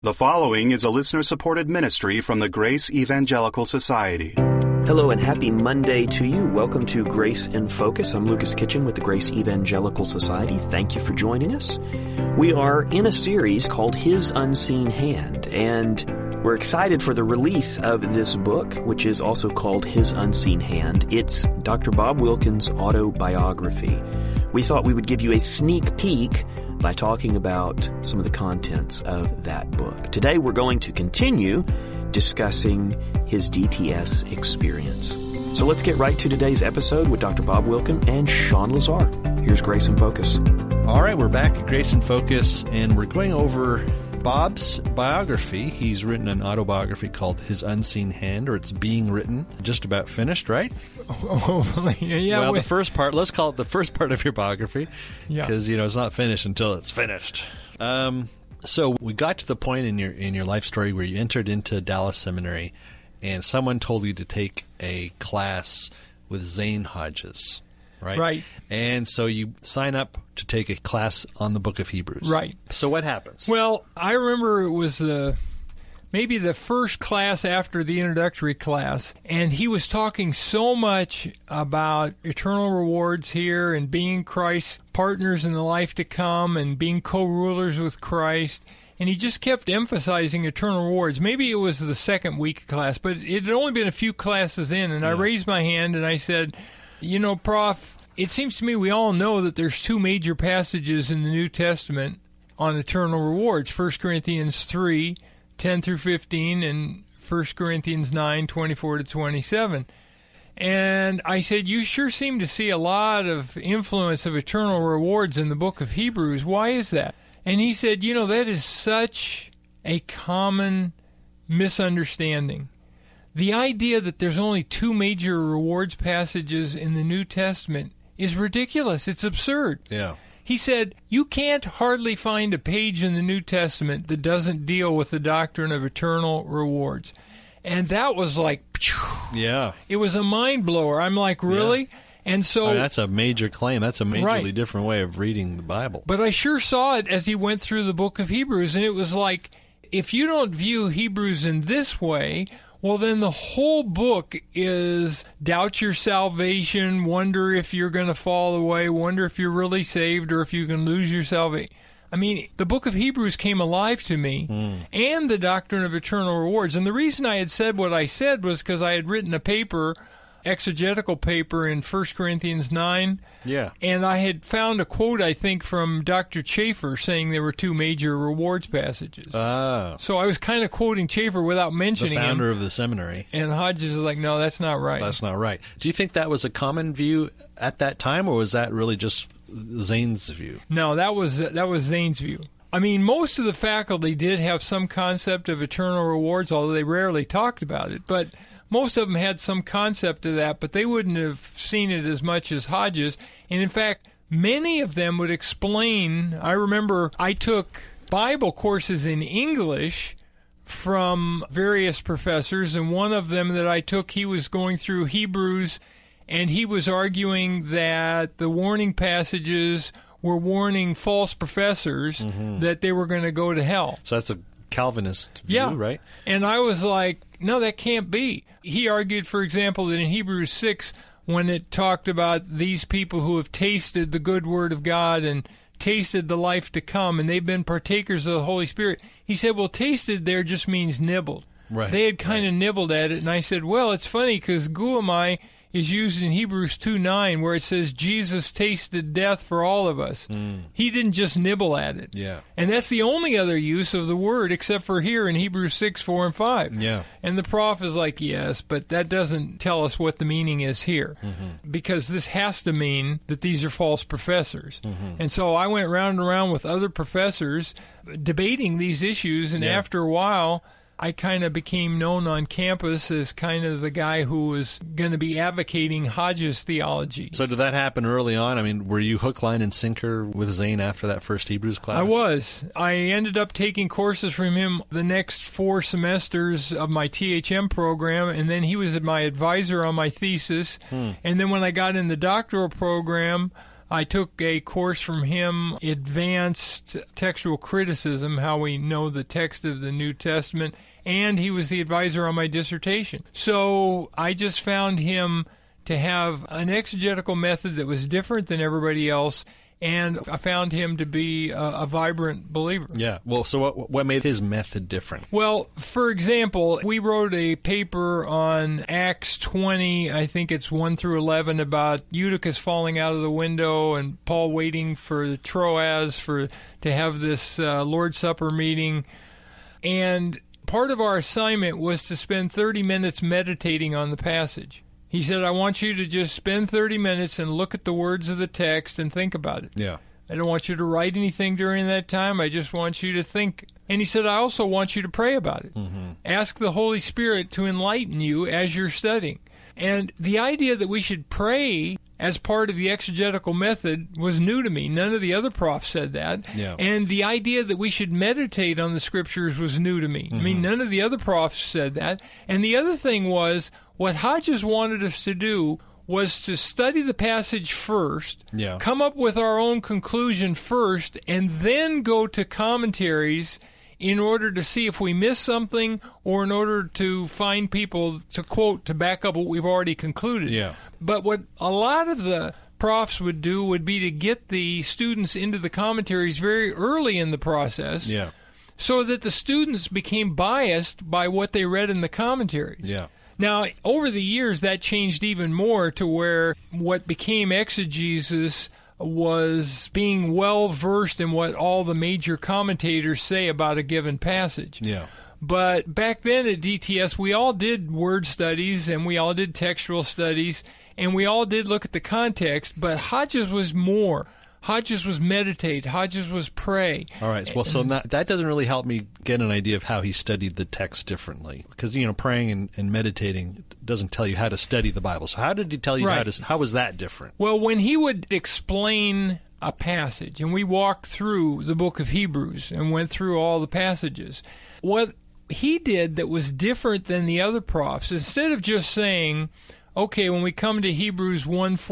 The following is a listener-supported ministry from the Grace Evangelical Society. Hello and happy Monday to you. Welcome to Grace in Focus. I'm Lucas Kitchen with the Grace Evangelical Society. Thank you for joining us. We are in a series called His Unseen Hand, and we're excited for the release of this book, which is also called His Unseen Hand. It's Dr. Bob Wilkins' autobiography. We thought we would give you a sneak peek by talking about some of the contents of that book. Today we're going to continue discussing his DTS experience. So let's get right to today's episode with Dr. Bob Wilkin and Sean Lazar. Here's Grace in Focus. All right, we're back at Grace in Focus, and we're going over Bob's biography. He's written an autobiography called His Unseen Hand, or it's being written, just about finished, right? Yeah. Well, the first part, let's call it the first part of your biography, because it's not finished until it's finished. So we got to the point in your life story where you entered into Dallas Seminary, and someone told you to take a class with Zane Hodges. Right. And so you sign up to take a class on the book of Hebrews. Right. So what happens? Well, I remember it was maybe the first class after the introductory class, and he was talking so much about eternal rewards here and being Christ's partners in the life to come and being co-rulers with Christ. And he just kept emphasizing eternal rewards. Maybe it was the second week class, but it had only been a few classes in, and I raised my hand and I said, Prof, it seems to me we all know that there's two major passages in the New Testament on eternal rewards, 1 Corinthians 3, 10 through 15, and 1 Corinthians 9, 24 to 27. And I said, you sure seem to see a lot of influence of eternal rewards in the book of Hebrews. Why is that? And he said, that is such a common misunderstanding. The idea that there's only two major rewards passages in the New Testament is ridiculous. It's absurd. Yeah. He said, you can't hardly find a page in the New Testament that doesn't deal with the doctrine of eternal rewards. And that was like, yeah. It was a mind blower. I'm like, really? Yeah. And so that's a major claim. That's a majorly different way of reading the Bible. But I sure saw it as he went through the book of Hebrews, and it was like, if you don't view Hebrews in this way, well, then the whole book is doubt your salvation, wonder if you're going to fall away, wonder if you're really saved or if you can lose your salvation. I mean, the book of Hebrews came alive to me, and the doctrine of eternal rewards. And the reason I had said what I said was because I had written a paper, exegetical paper in 1 Corinthians 9. Yeah. And I had found a quote, I think, from Dr. Chafer saying there were two major rewards passages. So I was kind of quoting Chafer without mentioning him. The founder of the seminary. And Hodges was like, no, that's not right. That's not right. Do you think that was a common view at that time, or was that really just Zane's view? No, that was Zane's view. I mean, most of the faculty did have some concept of eternal rewards, although they rarely talked about it. But most of them had some concept of that, but they wouldn't have seen it as much as Hodges. And in fact, many of them would explain. I remember I took Bible courses in English from various professors, and one of them that I took, he was going through Hebrews, and he was arguing that the warning passages were warning false professors that they were going to go to hell. So that's a Calvinist view, right? And I was like, no, that can't be. He argued, for example, that in Hebrews 6, when it talked about these people who have tasted the good word of God and tasted the life to come, and they've been partakers of the Holy Spirit, he said, well, tasted there just means nibbled. Right. They had kind of nibbled at it, and I said, well, it's funny because guamai is used in Hebrews 2:9, where it says Jesus tasted death for all of us. He didn't just nibble at it. Yeah. And that's the only other use of the word, except for here in Hebrews 6, 4, and 5. Yeah. And the prof is like, yes, but that doesn't tell us what the meaning is here, because this has to mean that these are false professors. And so I went round and round with other professors debating these issues, and after a while, I kind of became known on campus as kind of the guy who was going to be advocating Hodges theology. So did that happen early on? I mean, were you hook, line, and sinker with Zane after that first Hebrews class? I was. I ended up taking courses from him the next 4 semesters of my THM program, and then he was my advisor on my thesis. And then when I got in the doctoral program, I took a course from him, Advanced Textual Criticism, how we know the text of the New Testament, and he was the advisor on my dissertation. So I just found him to have an exegetical method that was different than everybody else, and I found him to be a vibrant believer. Yeah. Well, so what made his method different? Well, for example, we wrote a paper on Acts 20, I think it's 1 through 11, about Eutychus falling out of the window and Paul waiting for Troas to have this Lord's Supper meeting. And part of our assignment was to spend 30 minutes meditating on the passage. He said, I want you to just spend 30 minutes and look at the words of the text and think about it. Yeah. I don't want you to write anything during that time. I just want you to think. And he said, I also want you to pray about it. Mm-hmm. Ask the Holy Spirit to enlighten you as you're studying. And the idea that we should pray as part of the exegetical method was new to me. None of the other profs said that. Yeah. And the idea that we should meditate on the Scriptures was new to me. Mm-hmm. I mean, none of the other profs said that. And the other thing was, what Hodges wanted us to do was to study the passage first, come up with our own conclusion first, and then go to commentaries in order to see if we missed something or in order to find people to quote to back up what we've already concluded. Yeah. But what a lot of the profs would do would be to get the students into the commentaries very early in the process so that the students became biased by what they read in the commentaries. Yeah. Now, over the years, that changed even more to where what became exegesis was being well-versed in what all the major commentators say about a given passage. Yeah. But back then at DTS, we all did word studies, and we all did textual studies, and we all did look at the context, but Hodges was more. Hodges was meditate. Hodges was pray. All right. Well, so that doesn't really help me get an idea of how he studied the text differently. Because, praying and meditating doesn't tell you how to study the Bible. So how did he tell you how was that different? Well, when he would explain a passage, and we walked through the book of Hebrews and went through all the passages, what he did that was different than the other profs, instead of just saying, okay, when we come to Hebrews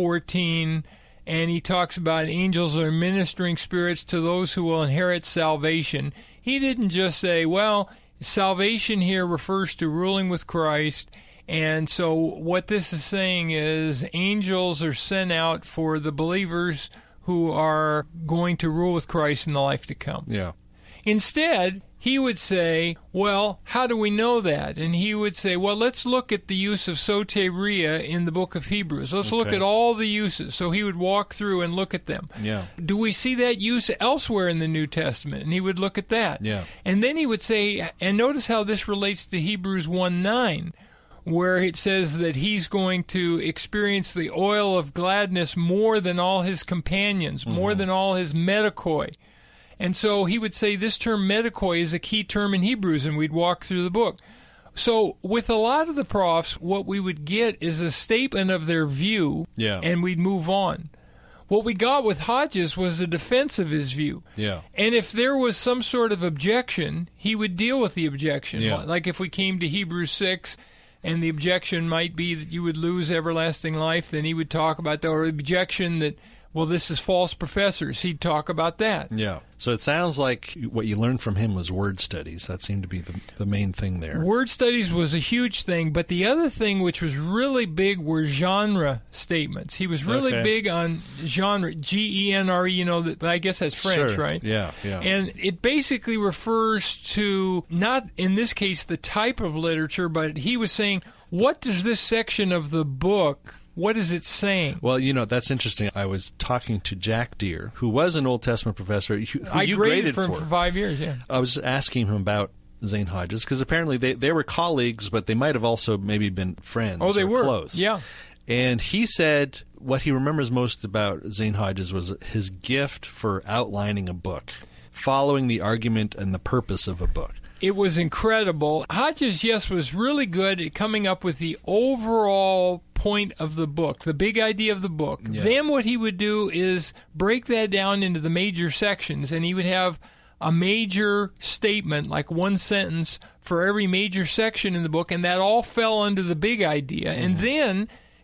1:14, and he talks about angels are ministering spirits to those who will inherit salvation. He didn't just say, well, salvation here refers to ruling with Christ, and so what this is saying is angels are sent out for the believers who are going to rule with Christ in the life to come. Yeah. Instead, he would say, well, how do we know that? And he would say, well, let's look at the use of soteria in the book of Hebrews. Let's look at all the uses. So he would walk through and look at them. Yeah. Do we see that use elsewhere in the New Testament? And he would look at that. Yeah. And then he would say, and notice how this relates to Hebrews 1:9, where it says that he's going to experience the oil of gladness more than all his companions, more than all his medikoi. And so he would say this term medikoi is a key term in Hebrews, and we'd walk through the book. So with a lot of the profs, what we would get is a statement of their view, and we'd move on. What we got with Hodges was a defense of his view. Yeah. And if there was some sort of objection, he would deal with the objection. Yeah. Like if we came to Hebrews 6, and the objection might be that you would lose everlasting life, then he would talk about the objection that, well, this is false professors. He'd talk about that. Yeah. So it sounds like what you learned from him was word studies. That seemed to be the main thing there. Word studies was a huge thing, but the other thing which was really big were genre statements. He was really big on genre, G-E-N-R-E, I guess that's French, right? Yeah, yeah. And it basically refers to, not in this case the type of literature, but he was saying, what does this section of the book, what is it saying? Well, that's interesting. I was talking to Jack Deere, who was an Old Testament professor who I you graded for for 5 years, yeah. I was asking him about Zane Hodges, because apparently they were colleagues, but they might have also maybe been friends. Oh, they were close. Yeah. And he said what he remembers most about Zane Hodges was his gift for outlining a book, following the argument and the purpose of a book. It was incredible. Hodges, yes, was really good at coming up with the overall point of the book, the big idea of the book. Yeah. Then what he would do is break that down into the major sections, and he would have a major statement, like one sentence for every major section in the book, and that all fell under the big idea. And then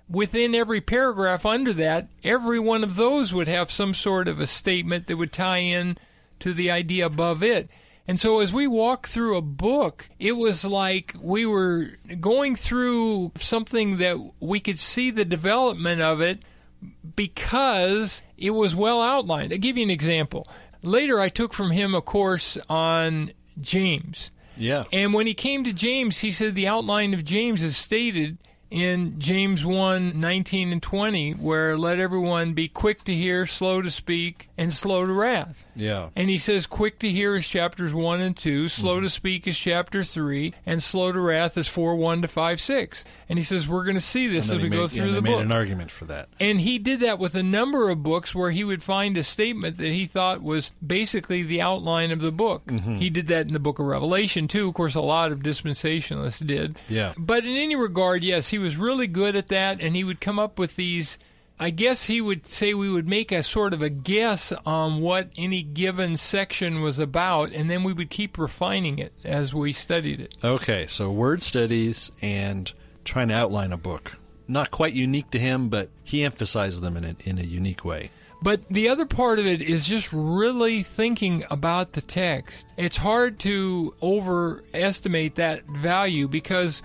within every paragraph under that, every one of those would have some sort of a statement that would tie in to the idea above it. And so as we walked through a book, it was like we were going through something that we could see the development of it because it was well outlined. I'll give you an example. Later, I took from him a course on James. Yeah. And when he came to James, he said the outline of James is stated in James 1:19 and 20, where let everyone be quick to hear, slow to speak, and slow to wrath. Yeah. And he says quick to hear is chapters 1 and 2, slow to speak is chapter 3, and slow to wrath is 4:1 to 5:6. And he says we're going to see this as we go through the book. He made an argument for that. And he did that with a number of books where he would find a statement that he thought was basically the outline of the book. Mm-hmm. He did that in the book of Revelation, too. Of course, a lot of dispensationalists did. Yeah. But in any regard, yes, he was really good at that, and he would come up with these. I guess he would say we would make a sort of a guess on what any given section was about, and then we would keep refining it as we studied it. Okay, so word studies and trying to outline a book. Not quite unique to him, but he emphasizes them in a unique way. But the other part of it is just really thinking about the text. It's hard to overestimate that value because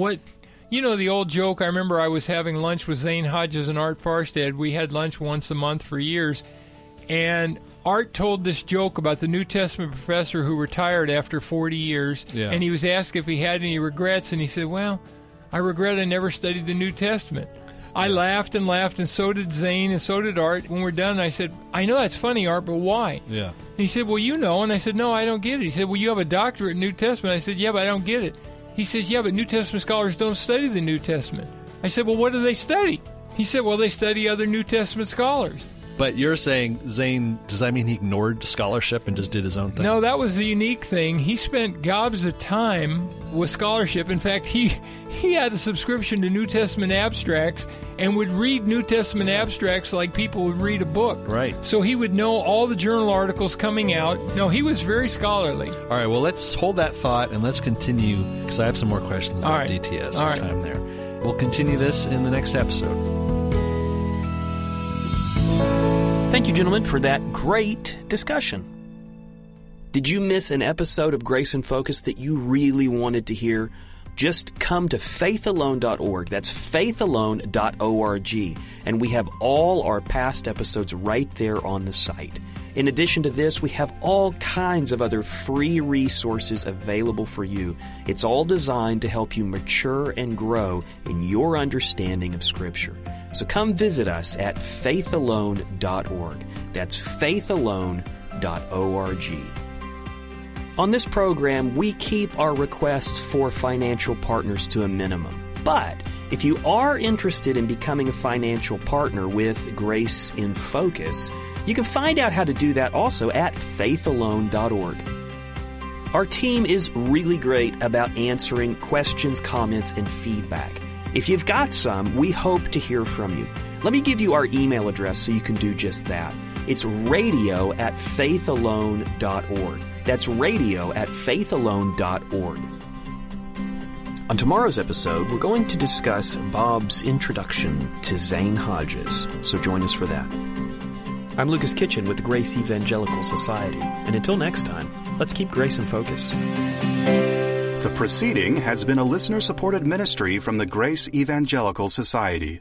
you know the old joke, I remember I was having lunch with Zane Hodges and Art Farstad. We had lunch once a month for years. And Art told this joke about the New Testament professor who retired after 40 years. Yeah. And he was asked if he had any regrets. And he said, well, I regret I never studied the New Testament. I laughed, and so did Zane, and so did Art. When we're done, I said, I know that's funny, Art, but why? Yeah. And he said, well, you know. And I said, no, I don't get it. He said, well, you have a doctorate in New Testament. I said, yeah, but I don't get it. He says, yeah, but New Testament scholars don't study the New Testament. I said, well, what do they study? He said, well, they study other New Testament scholars. But you're saying, Zane, does that mean he ignored scholarship and just did his own thing? No, that was the unique thing. He spent gobs of time with scholarship. In fact, he had a subscription to New Testament abstracts and would read New Testament abstracts like people would read a book. Right. So he would know all the journal articles coming out. No, he was very scholarly. All right, well, let's hold that thought and let's continue, because I have some more questions about DTS All our right. time there. We'll continue this in the next episode. Thank you, gentlemen, for that great discussion. Did you miss an episode of Grace in Focus that you really wanted to hear? Just come to faithalone.org. That's faithalone.org. And we have all our past episodes right there on the site. In addition to this, we have all kinds of other free resources available for you. It's all designed to help you mature and grow in your understanding of Scripture. So come visit us at faithalone.org. That's faithalone.org. On this program, we keep our requests for financial partners to a minimum. But if you are interested in becoming a financial partner with Grace in Focus, you can find out how to do that also at faithalone.org. Our team is really great about answering questions, comments, and feedback. If you've got some, we hope to hear from you. Let me give you our email address so you can do just that. It's radio@faithalone.org. That's radio@faithalone.org. On tomorrow's episode, we're going to discuss Bob's introduction to Zane Hodges, so join us for that. I'm Lucas Kitchen with the Grace Evangelical Society, and until next time, let's keep Grace in Focus. The proceeding has been a listener-supported ministry from the Grace Evangelical Society.